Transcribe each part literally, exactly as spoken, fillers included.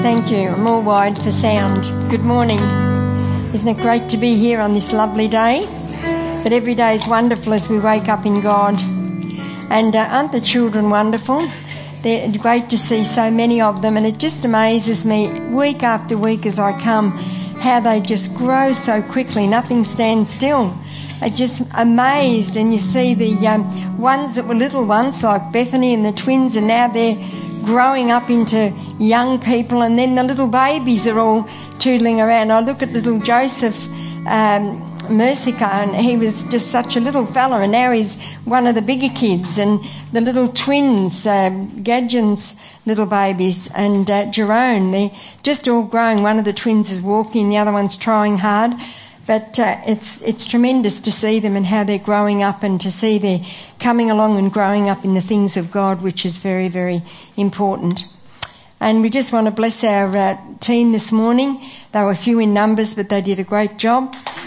Thank you. I'm all wide for sound. Good morning. Isn't it great to be here on this lovely day? But every day is wonderful as we wake up in God. And uh, aren't the children wonderful? They're great to see so many of them, and it just amazes me week after week as I come how they just grow so quickly. Nothing stands still. I'm just amazed, and you see the um, ones that were little ones like Bethany and the twins, and now they're growing up into young people, and then the little babies are all tootling around. I look at little Joseph um, Mercica, and he was just such a little fella, and now he's one of the bigger kids, and the little twins, uh, Gadjan's little babies, and uh, Jerome, they're just all growing. One of the twins is walking, the other one's trying hard. But uh, it's it's tremendous to see them and how they're growing up, and to see they're coming along and growing up in the things of God, which is very, very important. And we just want to bless our uh, team this morning. They were few in numbers, but they did a great job.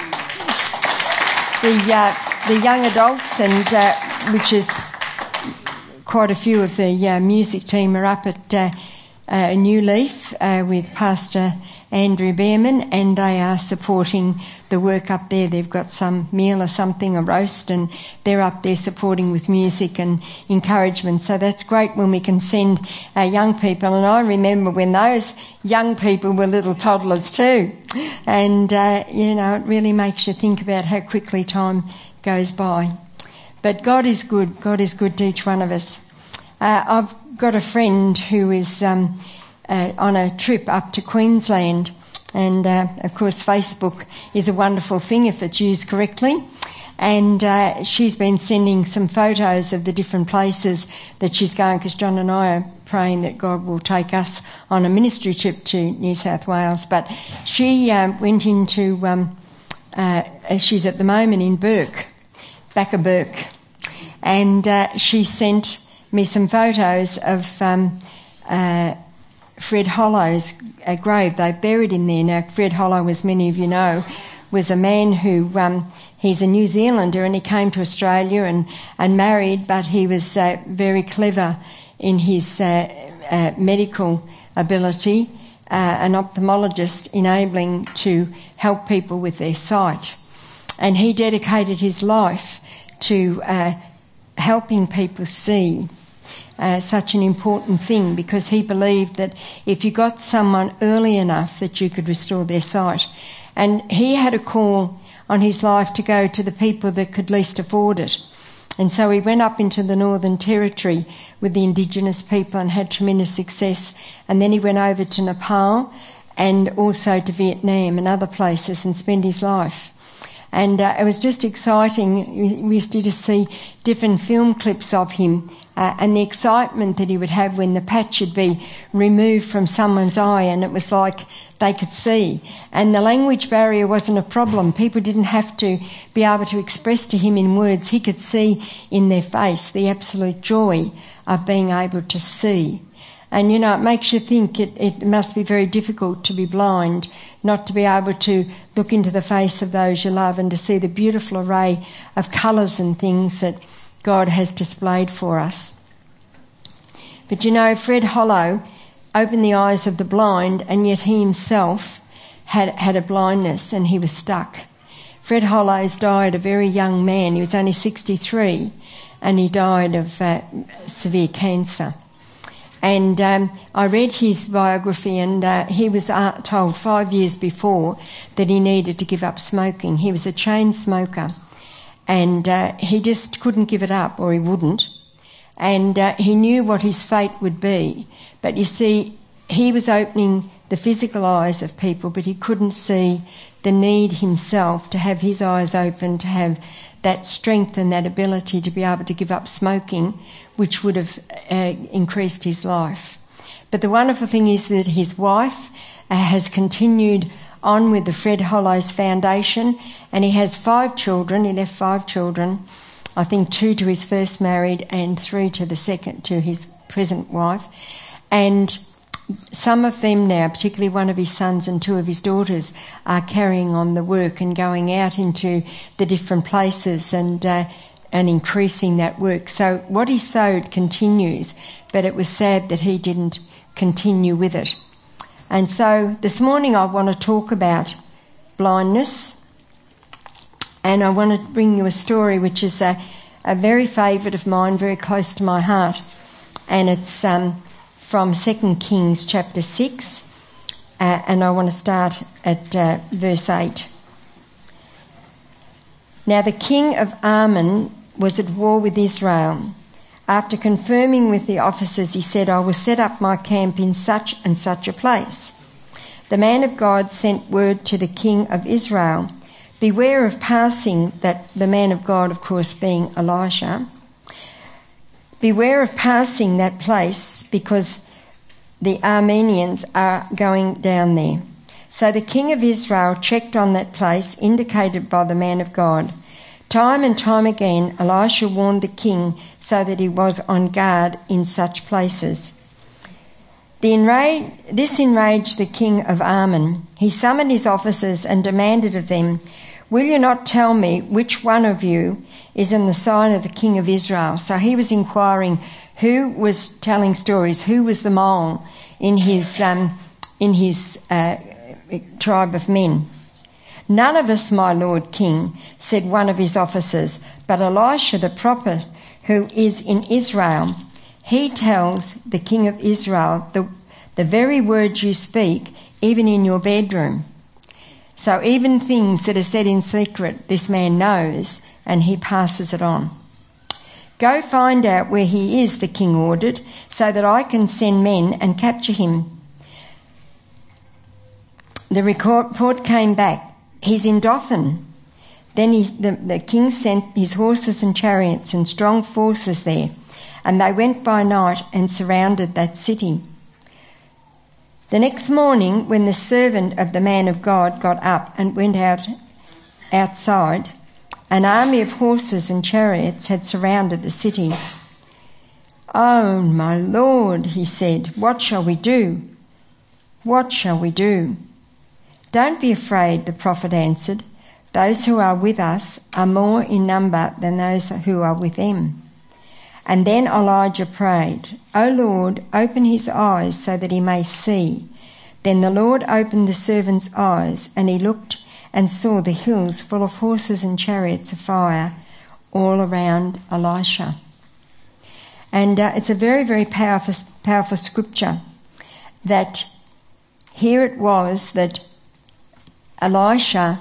The uh, the young adults, and uh, which is quite a few of the uh, music team, are up at uh, uh, New Leaf uh, with Pastor Andrew Behrman, and they are supporting the work up there. They've got some meal or something, a roast, and they're up there supporting with music and encouragement. So that's great when we can send our young people. And I remember when those young people were little toddlers too. And, uh, you know, it really makes you think about how quickly time goes by. But God is good. God is good to each one of us. Uh, I've got a friend who is um, uh, on a trip up to Queensland. And, uh, of course, Facebook is a wonderful thing if it's used correctly. And uh, she's been sending some photos of the different places that she's going, because John and I are praying that God will take us on a ministry trip to New South Wales. But she uh, went into, um, uh, she's at the moment in Burke, Backer Burke. And uh, she sent me some photos of um, uh, Fred Hollow's uh, grave. They buried him there. Now, Fred Hollow, as many of you know, was a man who, um, he's a New Zealander, and he came to Australia and, and married, but he was uh, very clever in his uh, uh, medical ability, uh, an ophthalmologist, enabling to help people with their sight. And he dedicated his life to uh, helping people see. Uh, such an important thing, because he believed that if you got someone early enough that you could restore their sight. And he had a call on his life to go to the people that could least afford it. And so he went up into the Northern Territory with the Indigenous people and had tremendous success. And then he went over to Nepal and also to Vietnam and other places and spent his life. And uh, it was just exciting. We used to just see different film clips of him, uh, and the excitement that he would have when the patch would be removed from someone's eye and it was like they could see. And the language barrier wasn't a problem. People didn't have to be able to express to him in words. He could see in their face the absolute joy of being able to see. And, you know, it makes you think it, it must be very difficult to be blind, not to be able to look into the face of those you love and to see the beautiful array of colours and things that God has displayed for us. But, you know, Fred Hollow opened the eyes of the blind, and yet he himself had, had a blindness and he was stuck. Fred Hollows died a very young man. He was only sixty-three, and he died of uh, severe cancer. And um, I read his biography, and uh, he was uh, told five years before that he needed to give up smoking. He was a chain smoker, and uh, he just couldn't give it up, or he wouldn't. And uh, he knew what his fate would be. But you see, he was opening the physical eyes of people, but he couldn't see the need himself to have his eyes open, to have that strength and that ability to be able to give up smoking, which would have uh, increased his life. But the wonderful thing is that his wife uh, has continued on with the Fred Hollows Foundation, and he has five children. He left five children, I think two to his first married and three to the second, to his present wife. And some of them now, particularly one of his sons and two of his daughters, are carrying on the work and going out into the different places and uh, and increasing that work. So what he sowed continues, but it was sad that he didn't continue with it. And so this morning I want to talk about blindness, and I want to bring you a story which is a, a very favourite of mine, very close to my heart, and it's um, from Second Kings chapter six, uh, and I want to start at uh, verse eight. Now the king of Ammon was at war with Israel. After confirming with the officers, he said, I will set up my camp in such and such a place. The man of God sent word to the king of Israel, beware of passing, that the man of God, of course, being Elisha, beware of passing that place, because the Arameans are going down there. So the king of Israel checked on that place indicated by the man of God. Time and time again, Elisha warned the king so that he was on guard in such places. The enraged, this enraged the king of Ammon. He summoned his officers and demanded of them, will you not tell me which one of you is in the sign of the king of Israel? So he was inquiring who was telling stories, who was the mole in his, um, in his uh, tribe of men. None of us, my lord king, said one of his officers, but Elisha the prophet, who is in Israel, he tells the king of Israel the, the very words you speak, even in your bedroom. So even things that are said in secret, this man knows, and he passes it on. Go find out where he is, the king ordered, so that I can send men and capture him. The report came back. He's in Dothan. Then he, the, the king sent his horses and chariots and strong forces there, and they went by night and surrounded that city. The next morning, when the servant of the man of God got up and went out outside, an army of horses and chariots had surrounded the city. Oh, my lord, he said, what shall we do? What shall we do? Don't be afraid, the prophet answered. Those who are with us are more in number than those who are with them. And then Elijah prayed, O Lord, open his eyes so that he may see. Then the Lord opened the servant's eyes, and he looked and saw the hills full of horses and chariots of fire all around Elisha. And uh, it's a very, very powerful, powerful scripture that here it was that Elisha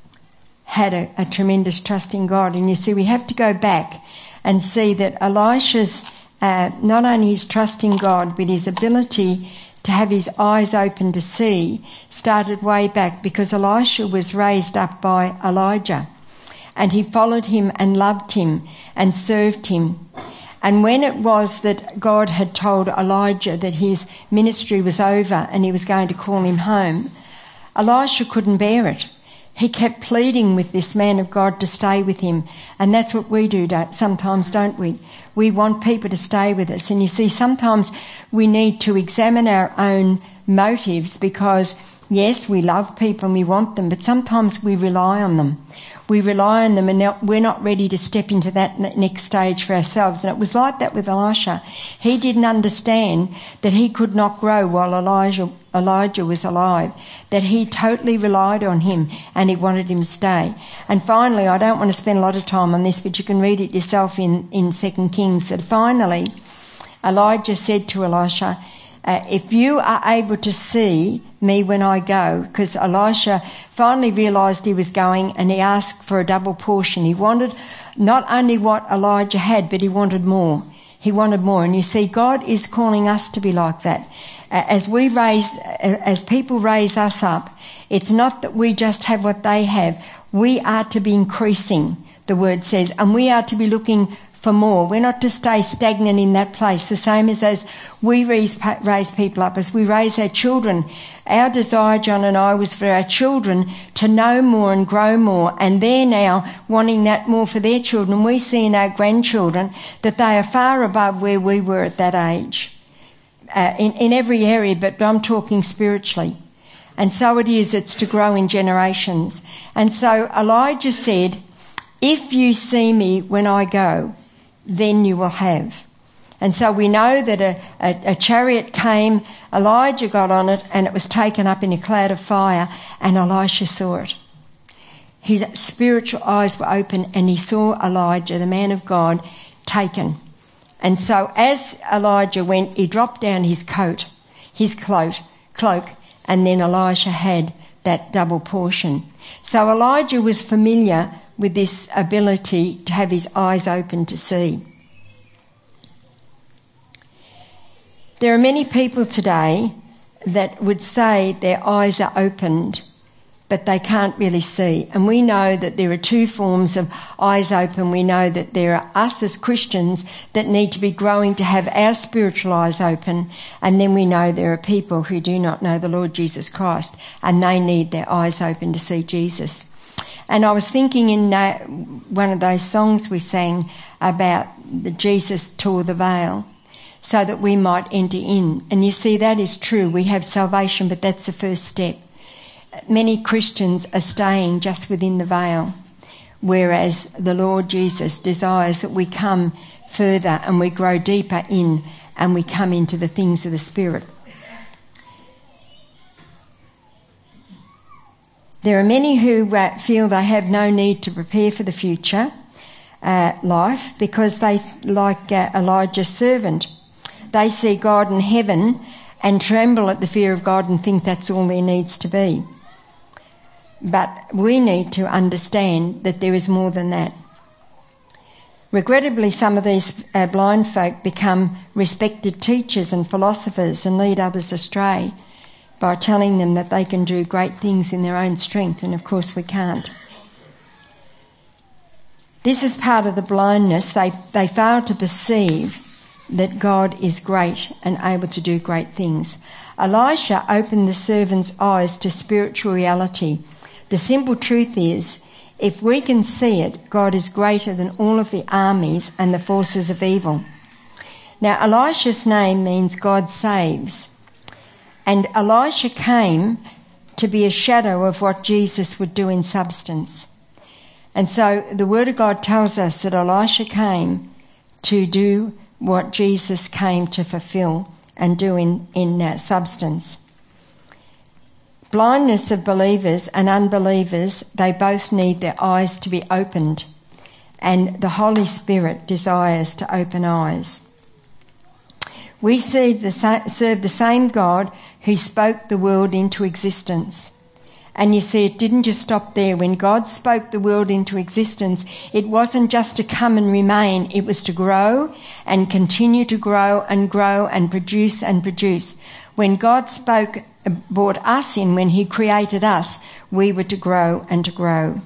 had a, a tremendous trust in God. And you see, we have to go back and see that Elisha's, uh, not only his trust in God, but his ability to have his eyes open to see started way back, because Elisha was raised up by Elijah, and he followed him and loved him and served him. And when it was that God had told Elijah that his ministry was over and he was going to call him home, Elisha couldn't bear it. He kept pleading with this man of God to stay with him. And that's what we do don't, sometimes, don't we? We want people to stay with us. And you see, sometimes we need to examine our own motives, because, yes, we love people and we want them, but sometimes we rely on them. We rely on them, and we're not ready to step into that next stage for ourselves. And it was like that with Elisha. He didn't understand that he could not grow while Elijah, Elijah was alive, that he totally relied on him and he wanted him to stay. And finally, I don't want to spend a lot of time on this, but you can read it yourself in, in Second Kings, that finally Elijah said to Elisha, Uh, if you are able to see me when I go, because Elisha finally realised he was going, and he asked for a double portion. He wanted not only what Elijah had, but he wanted more. He wanted more. And you see, God is calling us to be like that. Uh, as we raise, uh, as people raise us up, it's not that we just have what they have. We are to be increasing, the word says, and we are to be looking for more. We're not to stay stagnant in that place. The same as as we raise, raise people up, as we raise our children. Our desire, John and I, was for our children to know more and grow more, and they're now wanting that more for their children. We see in our grandchildren that they are far above where we were at that age, uh, in, in every area, but I'm talking spiritually. And so it is, it's to grow in generations. And so Elijah said, if you see me when I go, then you will have. And so we know that a, a, a chariot came, Elijah got on it, and it was taken up in a cloud of fire, and Elisha saw it. His spiritual eyes were open, and he saw Elijah, the man of God, taken. And so as Elijah went, he dropped down his coat, his cloak, cloak, and then Elisha had that double portion. So Elijah was familiar with this ability to have his eyes open to see. There are many people today that would say their eyes are opened, but they can't really see. And we know that there are two forms of eyes open. We know that there are us as Christians that need to be growing to have our spiritual eyes open. And then we know there are people who do not know the Lord Jesus Christ, and they need their eyes open to see Jesus. And I was thinking in uh, one of those songs we sang about the Jesus tore the veil, so that we might enter in. And you see, that is true. We have salvation, but that's the first step. Many Christians are staying just within the veil, whereas the Lord Jesus desires that we come further and we grow deeper in and we come into the things of the Spirit. There are many who uh, feel they have no need to prepare for the future uh, life because they, like uh, Elijah's servant, they see God in heaven and tremble at the fear of God and think that's all there needs to be. But we need to understand that there is more than that. Regrettably, some of these uh, blind folk become respected teachers and philosophers and lead others astray by telling them that they can do great things in their own strength, and of course we can't. This is part of the blindness. They, they fail to perceive that God is great and able to do great things. Elisha opened the servant's eyes to spiritual reality. The simple truth is, if we can see it, God is greater than all of the armies and the forces of evil. Now, Elisha's name means God saves. And Elisha came to be a shadow of what Jesus would do in substance. And so the Word of God tells us that Elisha came to do what Jesus came to fulfill and do in, in uh, substance. Blindness of believers and unbelievers, they both need their eyes to be opened, and the Holy Spirit desires to open eyes. We serve the, serve the same God who spoke the world into existence. And you see, it didn't just stop there. When God spoke the world into existence, it wasn't just to come and remain. It was to grow and continue to grow and grow and produce and produce. When God spoke, brought us in, when he created us, we were to grow and to grow.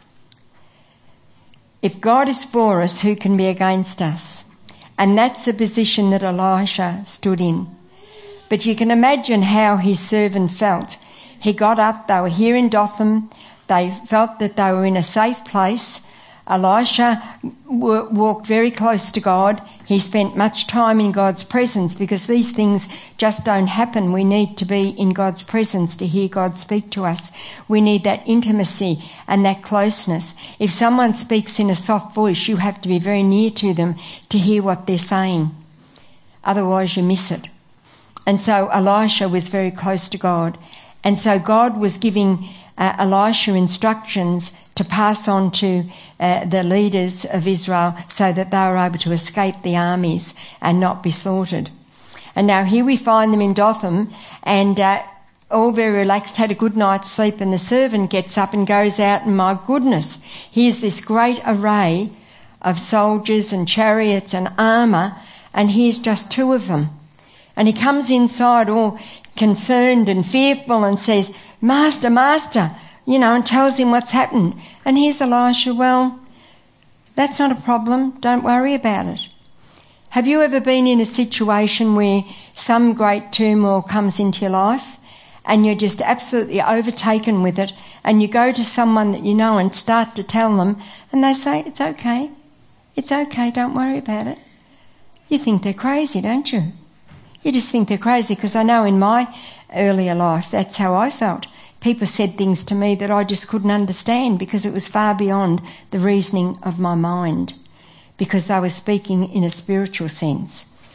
If God is for us, who can be against us? And that's the position that Elisha stood in. But you can imagine how his servant felt. He got up, they were here in Dothan, they felt that they were in a safe place. Elisha w- walked very close to God. He spent much time in God's presence because these things just don't happen. We need to be in God's presence to hear God speak to us. We need that intimacy and that closeness. If someone speaks in a soft voice, you have to be very near to them to hear what they're saying. Otherwise you miss it. And so Elisha was very close to God. And so God was giving uh, Elisha instructions to pass on to uh, the leaders of Israel so that they were able to escape the armies and not be slaughtered. And now here we find them in Dothan, and uh, all very relaxed, had a good night's sleep, and the servant gets up and goes out, and my goodness, here's this great array of soldiers and chariots and armour, and here's just two of them. And he comes inside all concerned and fearful and says, Master, Master, you know, and tells him what's happened. And here's Elisha, well, that's not a problem. Don't worry about it. Have you ever been in a situation where some great turmoil comes into your life and you're just absolutely overtaken with it, and you go to someone that you know and start to tell them, and they say, it's okay. It's okay. Don't worry about it. You think they're crazy, don't you? You just think they're crazy, because I know in my earlier life that's how I felt. People said things to me that I just couldn't understand because it was far beyond the reasoning of my mind, because they were speaking in a spiritual sense.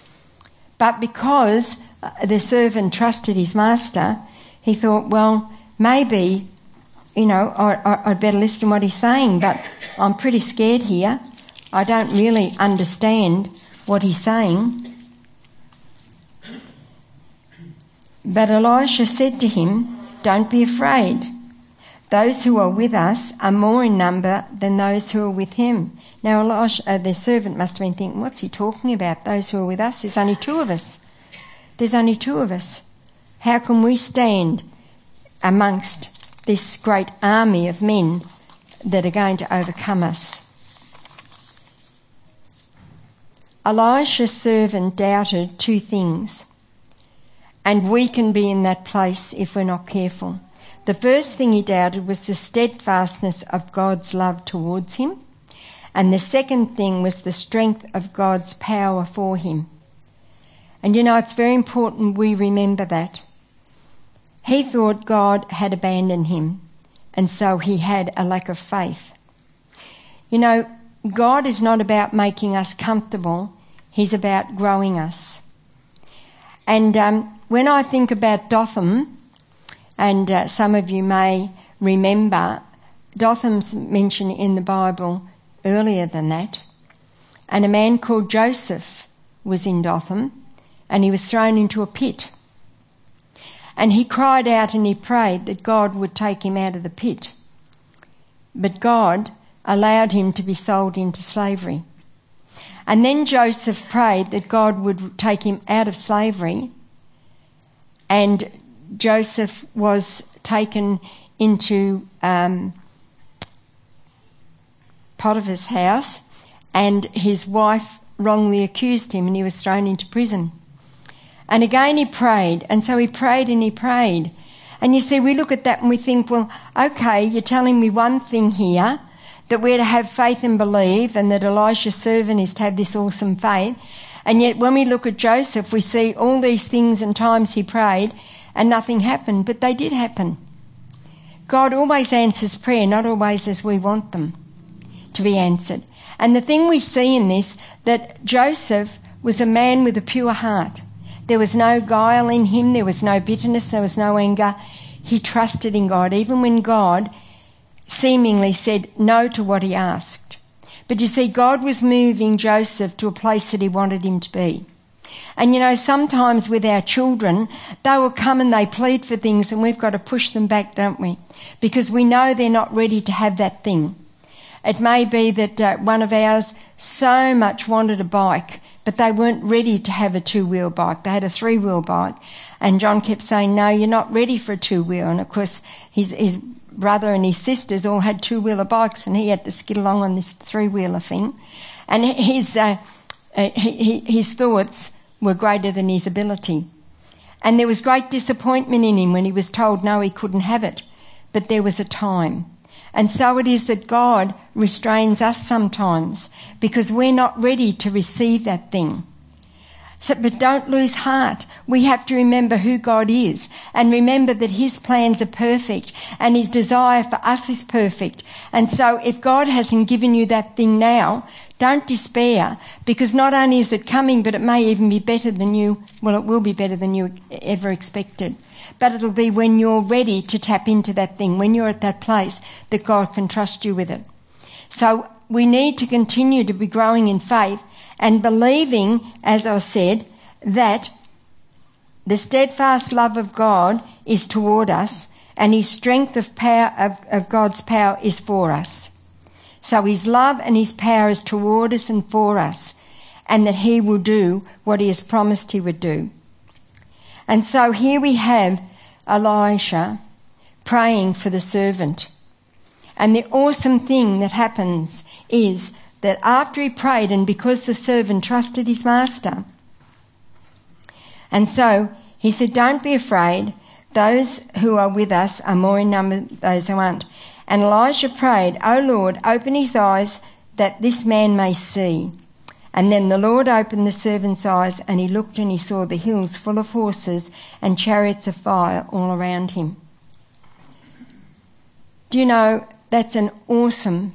But because the servant trusted his master, he thought, well, maybe, you know, I, I'd better listen to what he's saying, but I'm pretty scared here. I don't really understand what he's saying. But Elisha said to him, don't be afraid. Those who are with us are more in number than those who are with him. Now Elisha, uh, the servant must have been thinking, what's he talking about? Those who are with us? There's only two of us. There's only two of us. How can we stand amongst this great army of men that are going to overcome us? Elisha's servant doubted two things. And we can be in that place if we're not careful. The first thing he doubted was the steadfastness of God's love towards him. And the second thing was the strength of God's power for him. And you know, it's very important we remember that. He thought God had abandoned him, and so he had a lack of faith. You know, God is not about making us comfortable. He's about growing us. And um, when I think about Dothan, and uh, some of you may remember, Dotham's mentioned in the Bible earlier than that. And a man called Joseph was in Dothan, and he was thrown into a pit. And he cried out and he prayed that God would take him out of the pit. But God allowed him to be sold into slavery. And then Joseph prayed that God would take him out of slavery, and Joseph was taken into um, Potiphar's house, and his wife wrongly accused him, and he was thrown into prison. And again he prayed, and so he prayed and he prayed. And you see, we look at that and we think, well, okay, you're telling me one thing here, that we're to have faith and believe, and that Elisha's servant is to have this awesome faith. And yet when we look at Joseph, we see all these things and times he prayed and nothing happened, but they did happen. God always answers prayer, not always as we want them to be answered. And the thing we see in this, that Joseph was a man with a pure heart. There was no guile in him, there was no bitterness, there was no anger. He trusted in God, even when God seemingly said no to what he asked. But you see, God was moving Joseph to a place that he wanted him to be. And you know, sometimes with our children, they will come and they plead for things, and we've got to push them back, don't we? Because we know they're not ready to have that thing. It may be that uh, one of ours so much wanted a bike, but they weren't ready to have a two-wheel bike. They had a three-wheel bike. And John kept saying, no, you're not ready for a two-wheel. And of course, his, his brother and his sisters all had two-wheeler bikes, and he had to skid along on this three-wheeler thing. And his, uh, uh, he, his thoughts were greater than his ability. And there was great disappointment in him when he was told no, he couldn't have it. But there was a time. And so it is that God restrains us sometimes because we're not ready to receive that thing. So, but don't lose heart. We have to remember who God is and remember that his plans are perfect and his desire for us is perfect. And so if God hasn't given you that thing now, don't despair, because not only is it coming, but it may even be better than you, well, it will be better than you ever expected. But it'll be when you're ready to tap into that thing, when you're at that place that God can trust you with it. So we need to continue to be growing in faith and believing, as I said, that the steadfast love of God is toward us and his strength of power, of, of God's power is for us. So his love and his power is toward us and for us, and that he will do what he has promised he would do. And so here we have Elisha praying for the servant. And the awesome thing that happens is that after he prayed, and because the servant trusted his master, and so he said, don't be afraid. Those who are with us are more in number than those who aren't. And Elisha prayed, O Lord, open his eyes that this man may see. And then the Lord opened the servant's eyes, and he looked and he saw the hills full of horses and chariots of fire all around him. Do you know, that's an awesome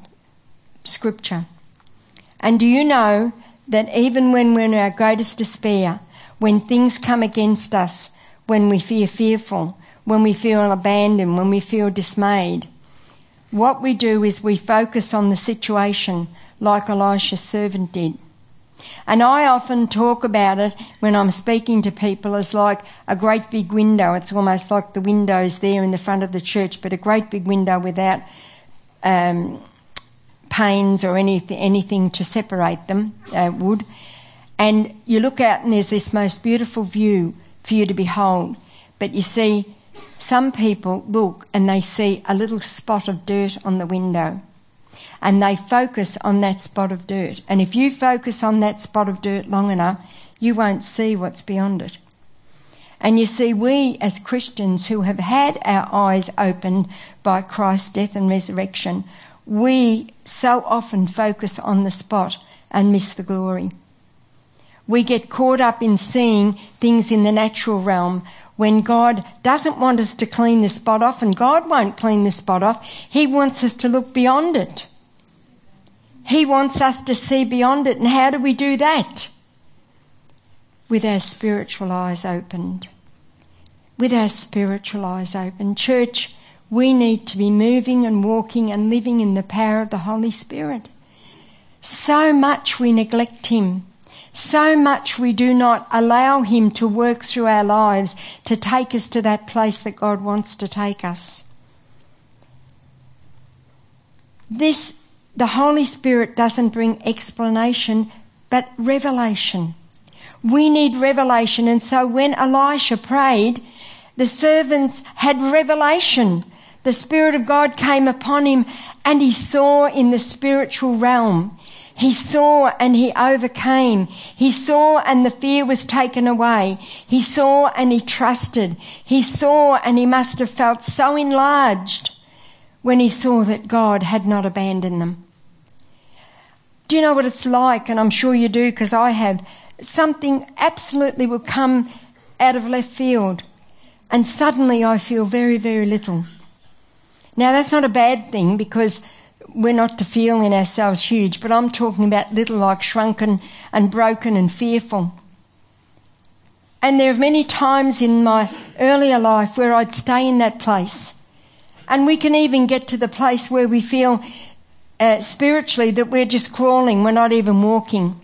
scripture. And do you know that even when we're in our greatest despair, when things come against us, when we feel fearful, when we feel abandoned, when we feel dismayed, what we do is we focus on the situation like Elisha's servant did. And I often talk about it when I'm speaking to people as like a great big window. It's almost like the windows there in the front of the church, but a great big window without um, panes or anything, anything to separate them, uh, wood. And you look out and there's this most beautiful view for you to behold. But you see, some people look and they see a little spot of dirt on the window. And they focus on that spot of dirt. And if you focus on that spot of dirt long enough, you won't see what's beyond it. And you see, we as Christians who have had our eyes opened by Christ's death and resurrection, we so often focus on the spot and miss the glory. We get caught up in seeing things in the natural realm when God doesn't want us to clean the spot off, and God won't clean the spot off. He wants us to look beyond it. He wants us to see beyond it. And how do we do that? With our spiritual eyes opened. With our spiritual eyes open. Church, we need to be moving and walking and living in the power of the Holy Spirit. So much we neglect Him. So much we do not allow Him to work through our lives to take us to that place that God wants to take us. This, the Holy Spirit doesn't bring explanation, but revelation. We need revelation. And so when Elisha prayed, the servants had revelation. The Spirit of God came upon him and he saw in the spiritual realm. He saw and he overcame. He saw and the fear was taken away. He saw and he trusted. He saw and he must have felt so enlarged when he saw that God had not abandoned them. Do you know what it's like? And I'm sure you do, because I have. Something absolutely will come out of left field and suddenly I feel very, very little. Now that's not a bad thing, because we're not to feel in ourselves huge, but I'm talking about little, like shrunken and broken and fearful. And there are many times in my earlier life where I'd stay in that place. And we can even get to the place where we feel uh, spiritually that we're just crawling, we're not even walking.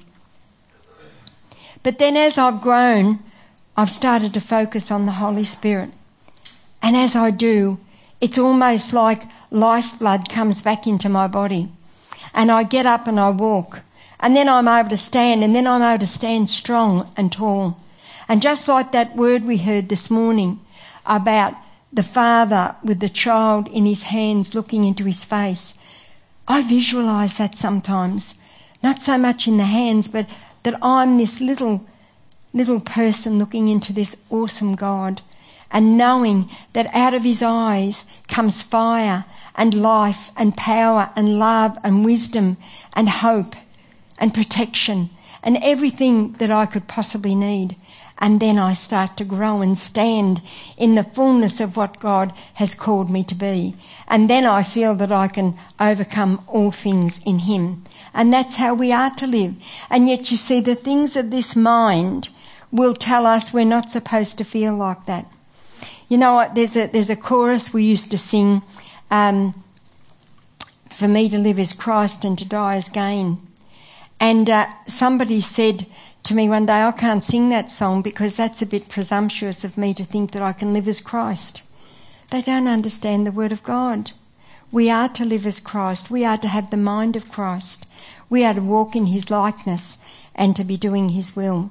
But then as I've grown, I've started to focus on the Holy Spirit. And as I do, it's almost like lifeblood comes back into my body. And I get up and I walk. And then I'm able to stand, and then I'm able to stand strong and tall. And just like that word we heard this morning about the father with the child in his hands looking into his face, I visualise that sometimes. Not so much in the hands, but that I'm this little, little person looking into this awesome God, and knowing that out of his eyes comes fire and life and power and love and wisdom and hope and protection and everything that I could possibly need. And then I start to grow and stand in the fullness of what God has called me to be. And then I feel that I can overcome all things in him. And that's how we are to live. And yet you see, the things of this mind will tell us we're not supposed to feel like that. You know what, there's a, there's a chorus we used to sing, um, for me to live is Christ and to die is gain. And uh, somebody said to me one day, I can't sing that song because that's a bit presumptuous of me to think that I can live as Christ. They don't understand the word of God. We are to live as Christ. We are to have the mind of Christ. We are to walk in his likeness and to be doing his will.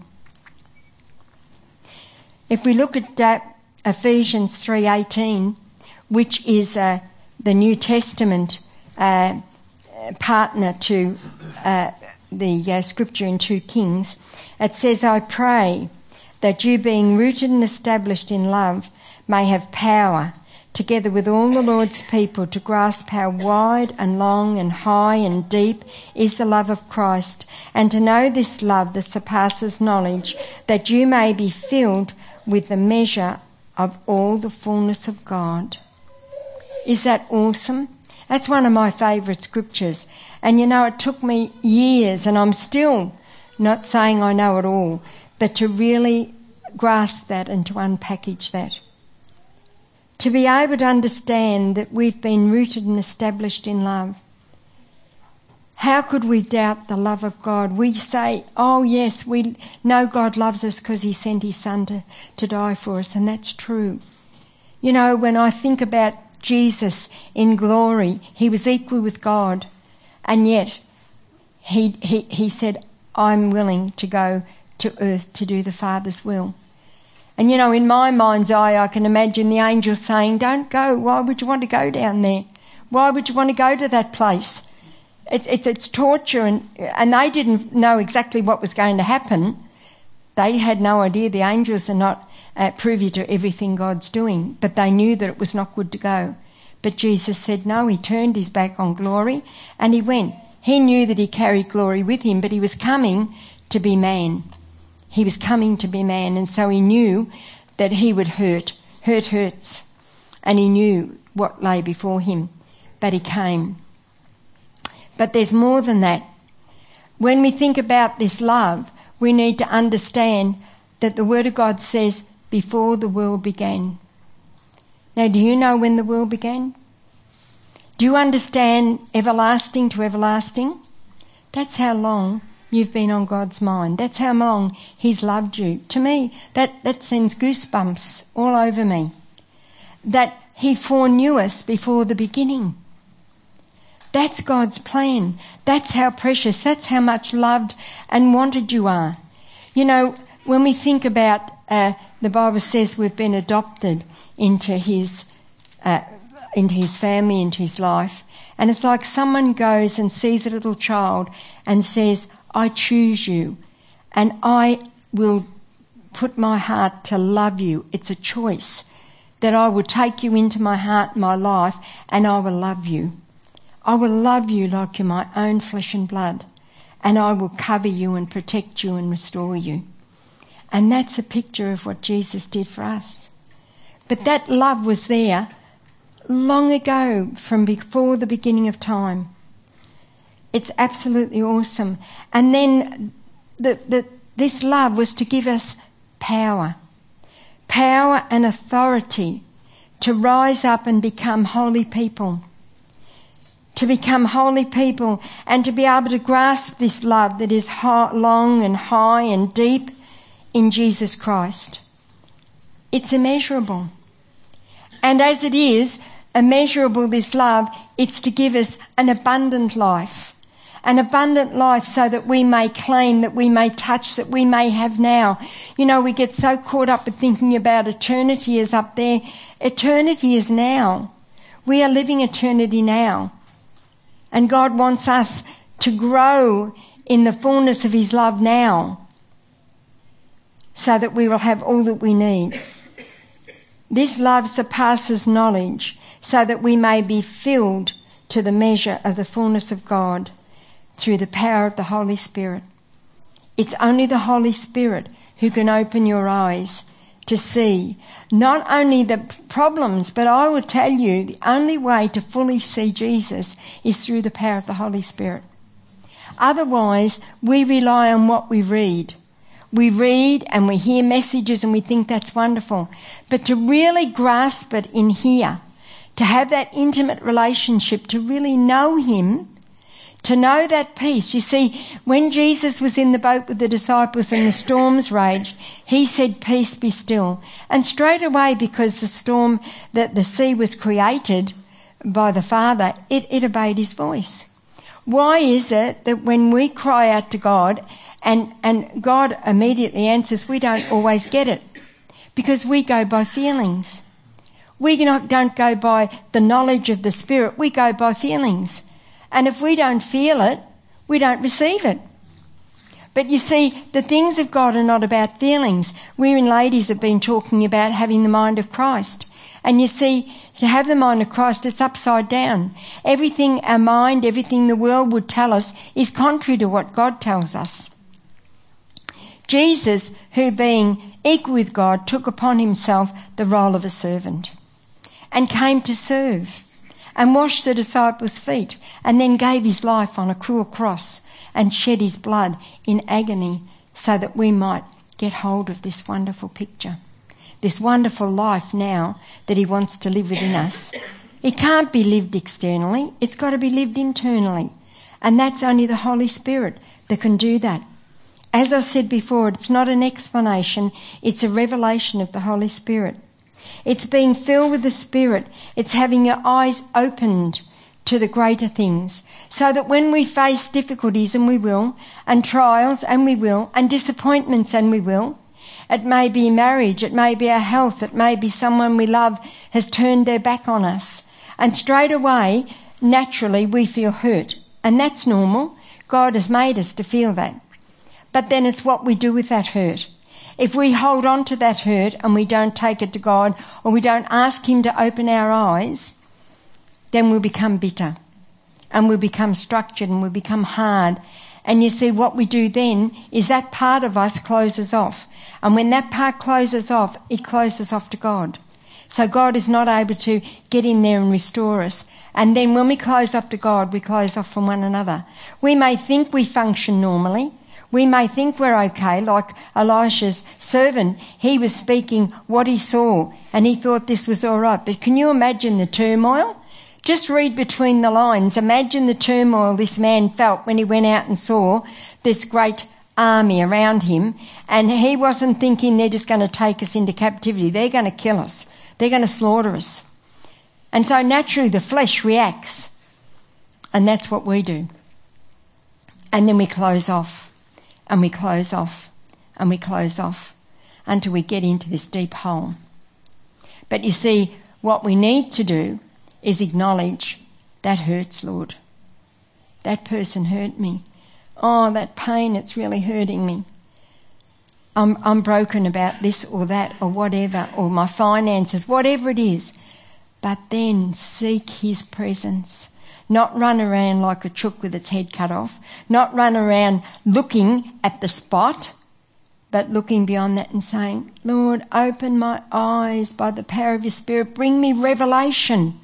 If we look at uh, Ephesians three eighteen, which is uh, the New Testament uh, partner to uh, the uh, scripture in two Kings, it says, I pray that you, being rooted and established in love, may have power, together with all the Lord's people, to grasp how wide and long and high and deep is the love of Christ, and to know this love that surpasses knowledge, that you may be filled with the measure of all the fullness of God. Is that awesome? That's one of my favourite scriptures. And you know, it took me years, and I'm still not saying I know it all, but to really grasp that and to unpackage that. To be able to understand that we've been rooted and established in love. How could we doubt the love of God? We say, oh yes, we know God loves us because he sent his son to, to die for us, and that's true. You know, when I think about Jesus in glory, he was equal with God, and yet he, he, he said, I'm willing to go to earth to do the Father's will. And you know, in my mind's eye, I can imagine the angel saying, don't go. Why would you want to go down there? Why would you want to go to that place? It's, it's, it's torture, and, and they didn't know exactly what was going to happen. They had no idea. The angels are not uh, privy to everything God's doing, but they knew that it was not good to go. But Jesus said no. He turned his back on glory and he went. He knew that he carried glory with him, but he was coming to be man. He was coming to be man, and so he knew that he would hurt. Hurt hurts. And he knew what lay before him, but he came. But there's more than that. When we think about this love, we need to understand that the Word of God says, before the world began. Now, do you know when the world began? Do you understand everlasting to everlasting? That's how long you've been on God's mind. That's how long he's loved you. To me, that, that sends goosebumps all over me. That he foreknew us before the beginning. That's God's plan. That's how precious, that's how much loved and wanted you are. You know, when we think about, uh, the Bible says we've been adopted into his, uh, into his family, into his life. And it's like someone goes and sees a little child and says, I choose you and I will put my heart to love you. It's a choice that I will take you into my heart, my life, and I will love you. I will love you like you're my own flesh and blood, and I will cover you and protect you and restore you. And that's a picture of what Jesus did for us. But that love was there long ago, from before the beginning of time. It's absolutely awesome. And then the, the, this love was to give us power. Power and authority to rise up and become holy people. To become holy people and to be able to grasp this love that is high, long and high and deep in Jesus Christ. It's immeasurable. And as it is immeasurable, this love, it's to give us an abundant life. An abundant life so that we may claim, that we may touch, that we may have now. You know, we get so caught up with thinking about eternity is up there. Eternity is now. We are living eternity now. And God wants us to grow in the fullness of his love now so that we will have all that we need. This love surpasses knowledge so that we may be filled to the measure of the fullness of God through the power of the Holy Spirit. It's only the Holy Spirit who can open your eyes to see not only the problems, but I will tell you the only way to fully see Jesus is through the power of the Holy Spirit. Otherwise, we rely on what we read. We read and we hear messages and we think that's wonderful. But to really grasp it in here, to have that intimate relationship, to really know him, to know that peace. You see, when Jesus was in the boat with the disciples and the storms raged, he said, peace, be still. And straight away, because the storm, that the sea was created by the Father, it, it obeyed his voice. Why is it that when we cry out to God and, and God immediately answers, we don't always get it? Because we go by feelings. We not, don't go by the knowledge of the Spirit. We go by feelings. And if we don't feel it, we don't receive it. But you see, the things of God are not about feelings. We in Ladies have been talking about having the mind of Christ. And you see, to have the mind of Christ, it's upside down. Everything our mind, everything the world would tell us is contrary to what God tells us. Jesus, who being equal with God, took upon himself the role of a servant and came to serve and washed the disciples' feet and then gave his life on a cruel cross and shed his blood in agony so that we might get hold of this wonderful picture, this wonderful life now that he wants to live within us. It can't be lived externally. It's got to be lived internally. And that's only the Holy Spirit that can do that. As I said before, it's not an explanation, it's a revelation of the Holy Spirit. It's being filled with the Spirit. It's having your eyes opened to the greater things, so that when we face difficulties, and we will, and trials, and we will, and disappointments, and we will, it may be marriage, it may be our health, it may be someone we love has turned their back on us, and straight away, naturally, we feel hurt. And that's normal. God has made us to feel that. But then it's what we do with that hurt. If we hold on to that hurt and we don't take it to God, or we don't ask him to open our eyes, then we'll become bitter, and we'll become structured, and we'll become hard. And you see, what we do then is that part of us closes off. And when that part closes off, it closes off to God. So God is not able to get in there and restore us. And then when we close off to God, we close off from one another. We may think we function normally. We may think we're okay, like Elisha's servant. He was speaking what he saw, and he thought this was all right. But can you imagine the turmoil? Just read between the lines. Imagine the turmoil this man felt when he went out and saw this great army around him, and he wasn't thinking they're just going to take us into captivity. They're going to kill us. They're going to slaughter us. And so naturally the flesh reacts, and that's what we do. And then we close off, and we close off, and we close off until we get into this deep hole. But you see, what we need to do is acknowledge, that hurts, Lord. That person hurt me. Oh, that pain, it's really hurting me. I'm, I'm broken about this or that or whatever, or my finances, whatever it is. But then seek his presence. Not run around like a chook with its head cut off. Not run around looking at the spot, but looking beyond that and saying, Lord, open my eyes by the power of your Spirit. Bring me revelation,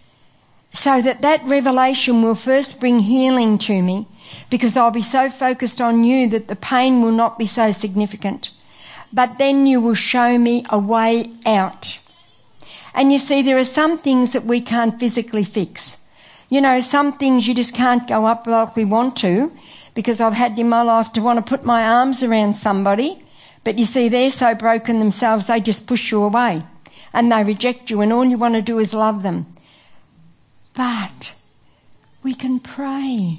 so that that revelation will first bring healing to me, because I'll be so focused on you that the pain will not be so significant. But then you will show me a way out. And you see, there are some things that we can't physically fix. You know, some things you just can't go up like we want to, because I've had in my life to want to put my arms around somebody, but you see, they're so broken themselves, they just push you away and they reject you, and all you want to do is love them. But we can pray.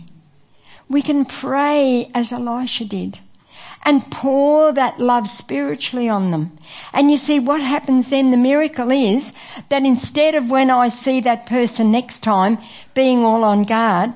We can pray as Elisha did, and pour that love spiritually on them. And you see, what happens then, the miracle is that instead of when I see that person next time being all on guard,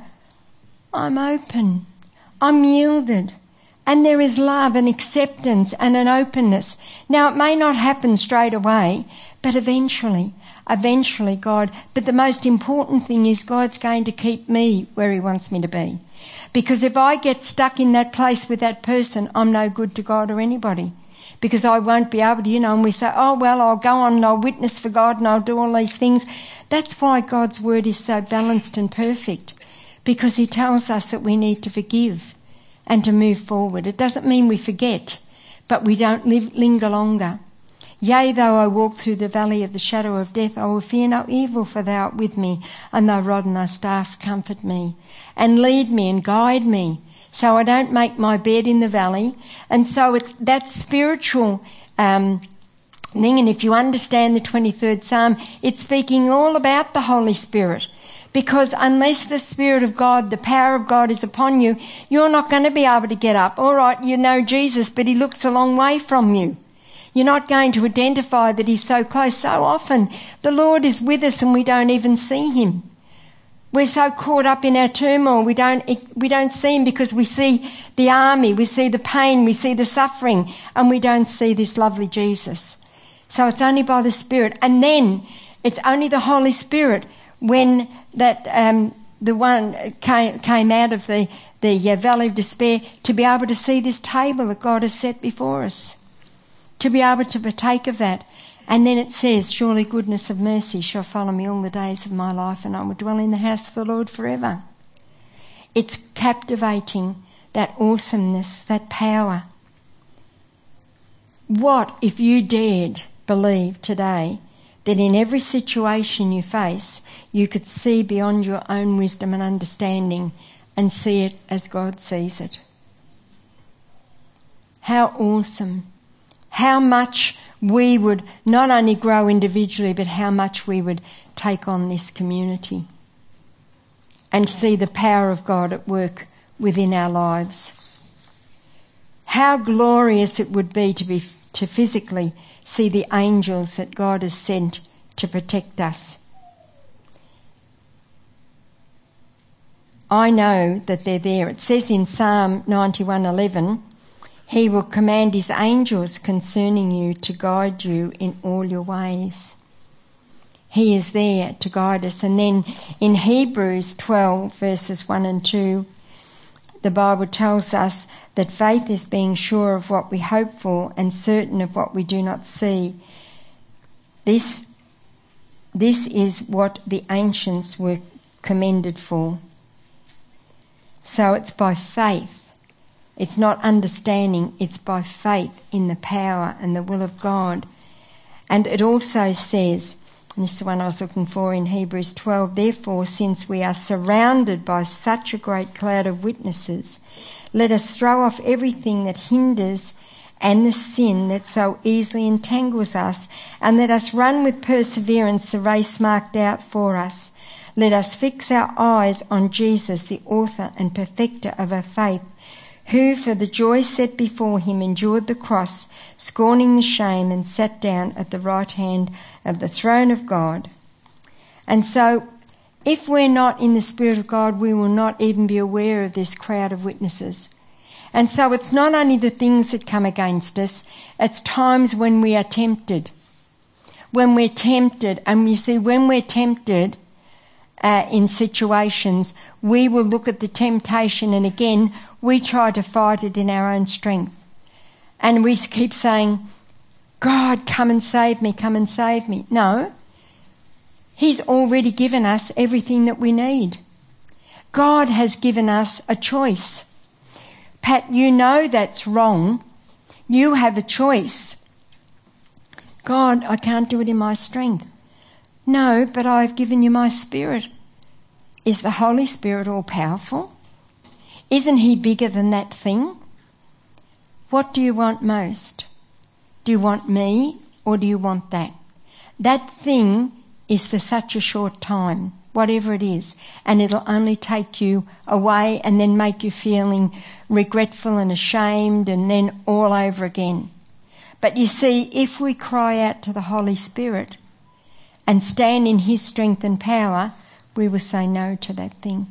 I'm open, I'm yielded, and there is love and acceptance and an openness. Now, it may not happen straight away, but eventually, eventually God, but the most important thing is God's going to keep me where he wants me to be. Because if I get stuck in that place with that person, I'm no good to God or anybody. Because I won't be able to, you know, and we say, oh, well, I'll go on and I'll witness for God and I'll do all these things. That's why God's word is so balanced and perfect. Because he tells us that we need to forgive and to move forward. It doesn't mean we forget, but we don't live, linger longer. Yea, though I walk through the valley of the shadow of death, I will fear no evil, for thou art with me, and thy rod and thy staff comfort me, and lead me and guide me, so I don't make my bed in the valley. And so it's that spiritual um, thing, and if you understand the twenty-third Psalm, it's speaking all about the Holy Spirit. Because unless the Spirit of God, the power of God is upon you, you're not going to be able to get up. All right, you know Jesus, but he looks a long way from you. You're not going to identify that he's so close. So often the Lord is with us and we don't even see him. We're so caught up in our turmoil, we don't, we don't see him, because we see the army, we see the pain, we see the suffering, and we don't see this lovely Jesus. So it's only by the Spirit. And then it's only the Holy Spirit when that, um, the one came, came out of the, the uh, valley of despair, to be able to see this table that God has set before us. To be able to partake of that. And then it says, surely goodness and mercy shall follow me all the days of my life, and I will dwell in the house of the Lord forever. It's captivating, that awesomeness, that power. What if you dared believe today that in every situation you face, you could see beyond your own wisdom and understanding and see it as God sees it? How awesome. How much we would not only grow individually, but how much we would take on this community and see the power of God at work within our lives. How glorious it would be to be to physically see the angels that God has sent to protect us. I know that they're there. It says in Psalm ninety-one eleven, He will command His angels concerning you to guide you in all your ways. He is there to guide us. And then in Hebrews twelve verses one and two, the Bible tells us that faith is being sure of what we hope for and certain of what we do not see. This, this is what the ancients were commended for. So it's by faith. It's not understanding, it's by faith in the power and the will of God. And it also says, and this is the one I was looking for in Hebrews twelve, therefore, since we are surrounded by such a great cloud of witnesses, let us throw off everything that hinders and the sin that so easily entangles us, and let us run with perseverance the race marked out for us. Let us fix our eyes on Jesus, the author and perfecter of our faith, who for the joy set before him endured the cross, scorning the shame, and sat down at the right hand of the throne of God. And so, if we're not in the Spirit of God, we will not even be aware of this crowd of witnesses. And so it's not only the things that come against us, it's times when we are tempted. When we're tempted, and you see, when we're tempted uh, in situations, we will look at the temptation, and again, we try to fight it in our own strength. And we keep saying, God, come and save me, come and save me. No. He's already given us everything that we need. God has given us a choice. Pat, you know that's wrong. You have a choice. God, I can't do it in my strength. No, but I've given you my Spirit. Is the Holy Spirit all powerful? Isn't he bigger than that thing? What do you want most? Do you want me or do you want that? That thing is for such a short time, whatever it is, and it'll only take you away and then make you feeling regretful and ashamed and then all over again. But you see, if we cry out to the Holy Spirit and stand in his strength and power, we will say no to that thing.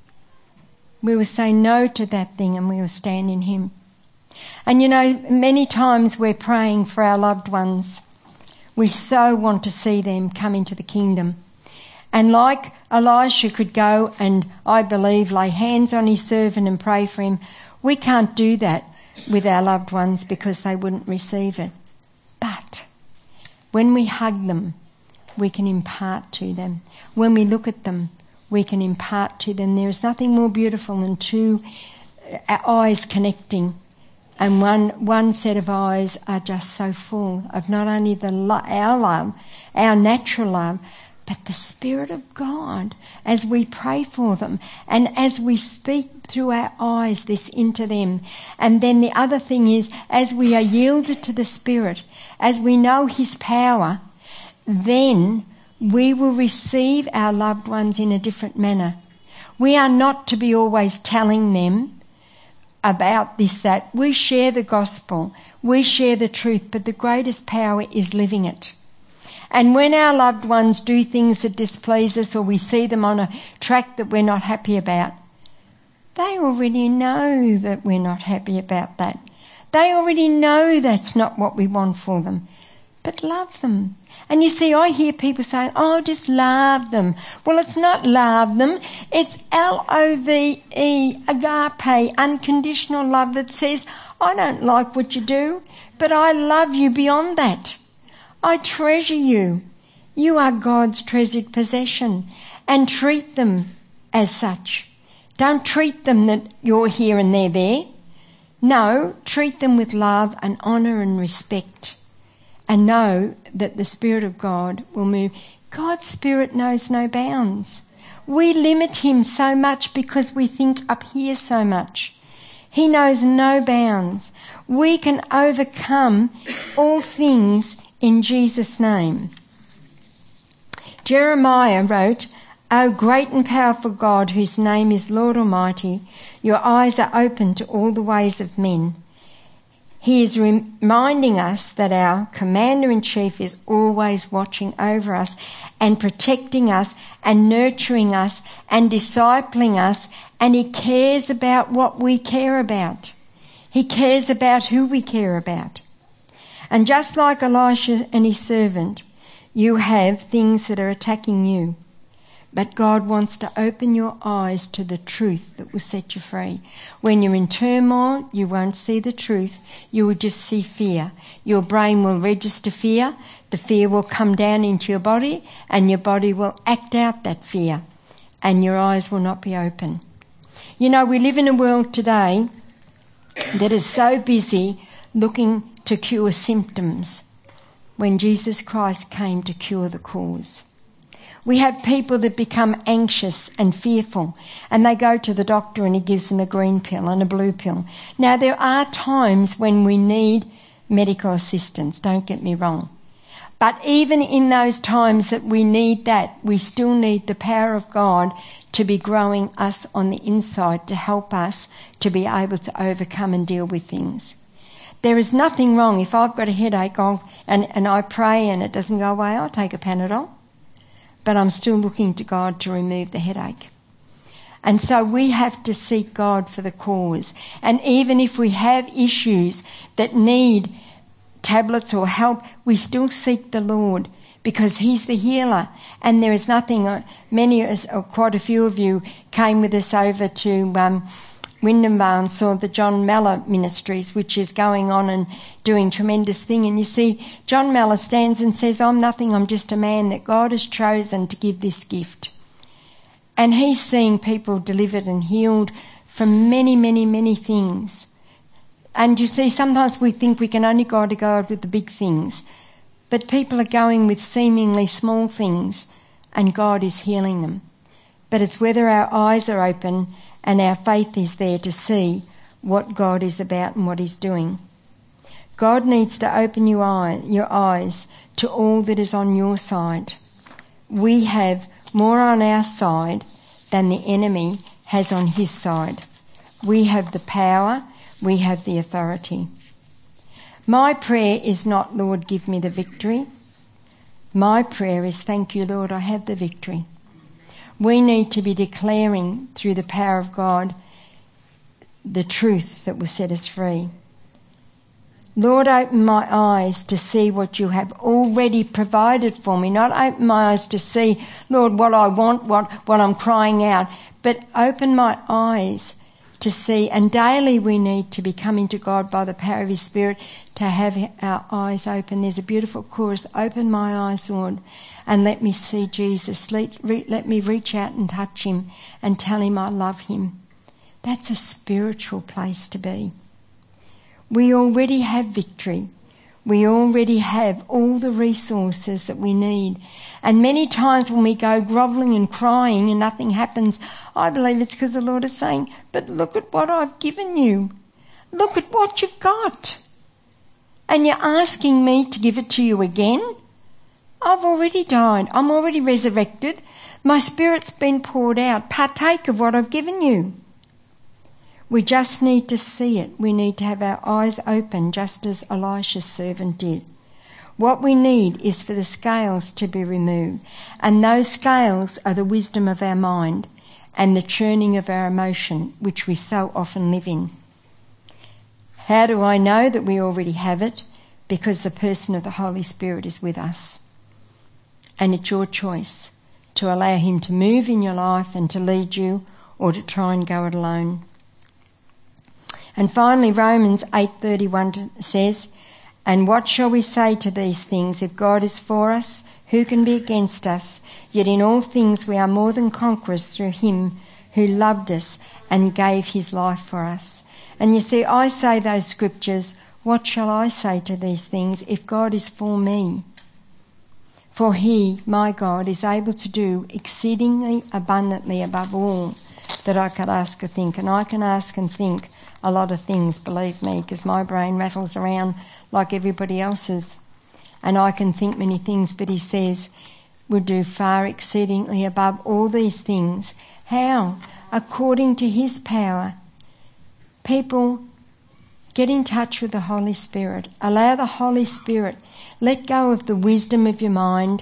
We will say no to that thing and we will stand in him. And you know, many times we're praying for our loved ones. We so want to see them come into the kingdom. And like Elisha could go and, I believe, lay hands on his servant and pray for him, we can't do that with our loved ones because they wouldn't receive it. But when we hug them, we can impart to them. When we look at them, we can impart to them. There is nothing more beautiful than two eyes connecting, and one one set of eyes are just so full of not only the lo- our love, our natural love, but the Spirit of God as we pray for them and as we speak through our eyes this into them. And then the other thing is, as we are yielded to the Spirit, as we know his power, then we will receive our loved ones in a different manner. We are not to be always telling them about this, that. We share the gospel, we share the truth, but the greatest power is living it. And when our loved ones do things that displease us, or we see them on a track that we're not happy about, they already know that we're not happy about that. They already know that's not what we want for them. But love them. And you see, I hear people saying, oh, just love them. Well, it's not love them. It's L O V E, agape, unconditional love that says, I don't like what you do, but I love you beyond that. I treasure you. You are God's treasured possession, and treat them as such. Don't treat them that you're here and they're there. No, treat them with love and honour and respect, and know that the Spirit of God will move. God's Spirit knows no bounds. We limit him so much because we think up here so much. He knows no bounds. We can overcome all things in Jesus' name. Jeremiah wrote, O great and powerful God, whose name is Lord Almighty, your eyes are open to all the ways of men. He is reminding us that our Commander-in-Chief is always watching over us and protecting us and nurturing us and discipling us, and he cares about what we care about. He cares about who we care about. And just like Elisha and his servant, you have things that are attacking you. But God wants to open your eyes to the truth that will set you free. When you're in turmoil, you won't see the truth. You will just see fear. Your brain will register fear. The fear will come down into your body, and your body will act out that fear, and your eyes will not be open. You know, we live in a world today that is so busy looking to cure symptoms when Jesus Christ came to cure the cause. We have people that become anxious and fearful, and they go to the doctor and he gives them a green pill and a blue pill. Now, there are times when we need medical assistance, don't get me wrong. But even in those times that we need that, we still need the power of God to be growing us on the inside to help us to be able to overcome and deal with things. There is nothing wrong. If I've got a headache I'll, and, and I pray and it doesn't go away, I'll take a Panadol. But I'm still looking to God to remove the headache. And so we have to seek God for the cause. And even if we have issues that need tablets or help, we still seek the Lord because he's the healer. And there is nothing, uh, many, or quite a few of you came with us over to um, Windham and saw the John Mallor Ministries, which is going on and doing tremendous thing. And you see, John Mallor stands and says, I'm nothing, I'm just a man that God has chosen to give this gift. And he's seeing people delivered and healed from many, many, many things. And you see, sometimes we think we can only go to God with the big things. But people are going with seemingly small things, and God is healing them. But it's whether our eyes are open and our faith is there to see what God is about and what he's doing. God needs to open your, eye, your eyes to all that is on your side. We have more on our side than the enemy has on his side. We have the power, we have the authority. My prayer is not, Lord, give me the victory. My prayer is, thank you, Lord, I have the victory. We need to be declaring through the power of God the truth that will set us free. Lord, open my eyes to see what you have already provided for me. Not open my eyes to see, Lord, what I want, what, what I'm crying out, but open my eyes to see. And daily we need to be coming to God by the power of his Spirit to have our eyes open. There's a beautiful chorus, open my eyes, Lord, and let me see Jesus. Let, re, let me reach out and touch him and tell him I love him. That's a spiritual place to be. We already have victory. We already have all the resources that we need. And many times when we go grovelling and crying and nothing happens, I believe it's because the Lord is saying, but look at what I've given you. Look at what you've got. And you're asking me to give it to you again? I've already died. I'm already resurrected. My Spirit's been poured out. Partake of what I've given you. We just need to see it. We need to have our eyes open, just as Elisha's servant did. What we need is for the scales to be removed. And those scales are the wisdom of our mind and the churning of our emotion, which we so often live in. How do I know that we already have it? Because the person of the Holy Spirit is with us. And it's your choice to allow him to move in your life and to lead you, or to try and go it alone. And finally, Romans eight thirty-one says, and what shall we say to these things? If God is for us, who can be against us? Yet in all things we are more than conquerors through him who loved us and gave his life for us. And you see, I say those scriptures, what shall I say to these things if God is for me? For he, my God, is able to do exceedingly abundantly above all that I could ask or think. And I can ask and think a lot of things, believe me, because my brain rattles around like everybody else's. And I can think many things, but he says we'll do far exceedingly above all these things. How? According to his power. People, get in touch with the Holy Spirit. Allow the Holy Spirit. Let go of the wisdom of your mind.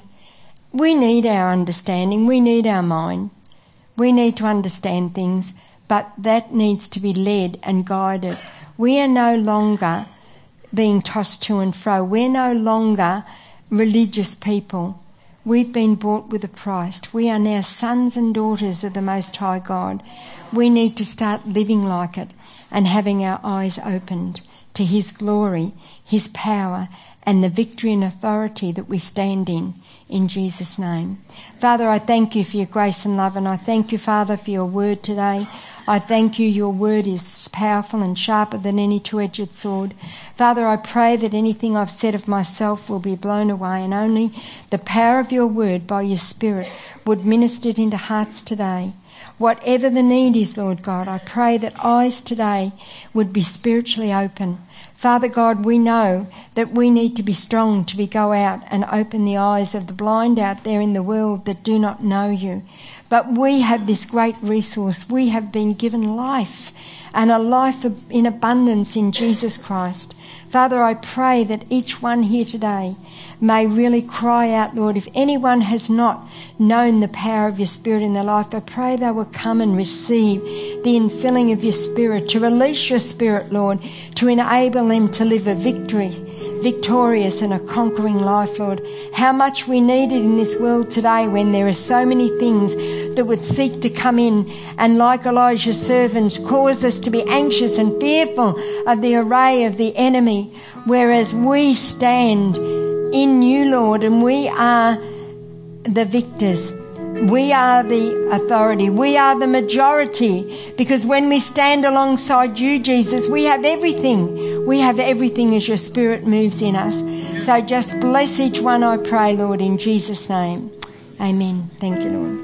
We need our understanding. We need our mind. We need to understand things, but that needs to be led and guided. We are no longer being tossed to and fro. We're no longer religious people. We've been bought with a price. We are now sons and daughters of the Most High God. We need to start living like it and having our eyes opened to his glory, his power, and the victory and authority that we stand in, in Jesus' name. Father, I thank you for your grace and love, and I thank you, Father, for your word today. I thank you, your word is powerful and sharper than any two-edged sword. Father, I pray that anything I've said of myself will be blown away, and only the power of your word by your Spirit would minister it into hearts today. Whatever the need is, Lord God, I pray that eyes today would be spiritually open. Father God, we know that we need to be strong to be go out and open the eyes of the blind out there in the world that do not know you. But we have this great resource. We have been given life, and a life in abundance in Jesus Christ. Father, I pray that each one here today may really cry out, Lord, if anyone has not known the power of your Spirit in their life, I pray they will come and receive the infilling of your Spirit, to release your Spirit, Lord, to enable them to live a victory, victorious and a conquering life, Lord. How much we need it in this world today when there are so many things that would seek to come in and, like Elijah's servants, cause us to be anxious and fearful of the array of the enemy, whereas we stand in you, Lord, and we are the victors. We are the authority. We are the majority, because when we stand alongside you, Jesus, we have everything. We have everything as your Spirit moves in us. So just bless each one, I pray, Lord, in Jesus' name. Amen. Thank you, Lord.